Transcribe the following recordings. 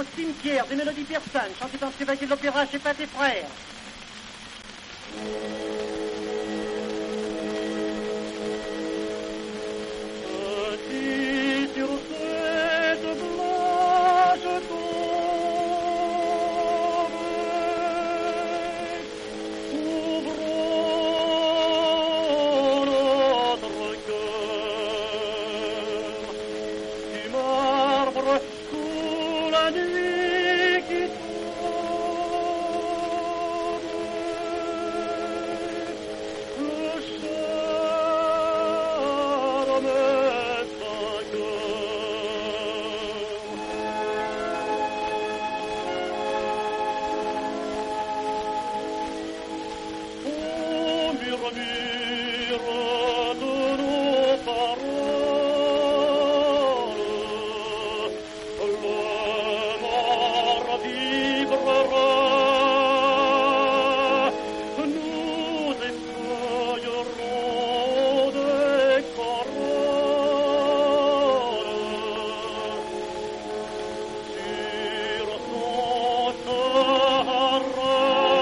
au cimetière des mélodies persanes, chantées par le chevalier de l'opéra chez Pat et Frères. Assis sur cette blanche tombe, ouvrons notre cœur du marbre sous la nuit qui tombe. Le charme est on murmure de nos paroles, le mort vibrera, nous effeuillerons des corolles sur son terrain.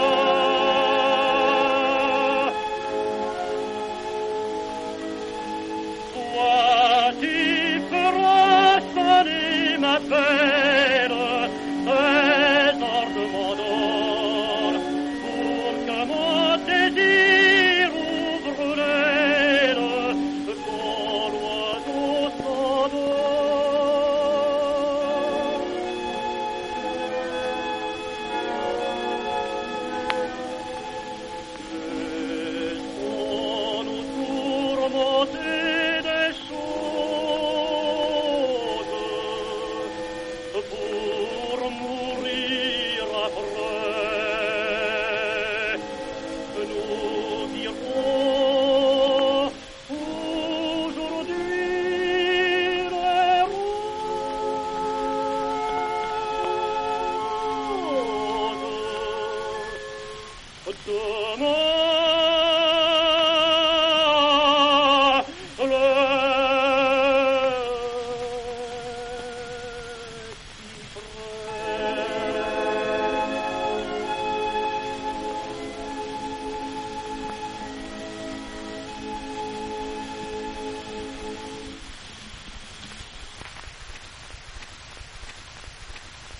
Toi, tu feras sonner ma peine, trésor de mon or, pour que mon désir ouvre l'aile, quand l'oiseau s'endort. Laissons-nous tourmenter des choses pour mourir après.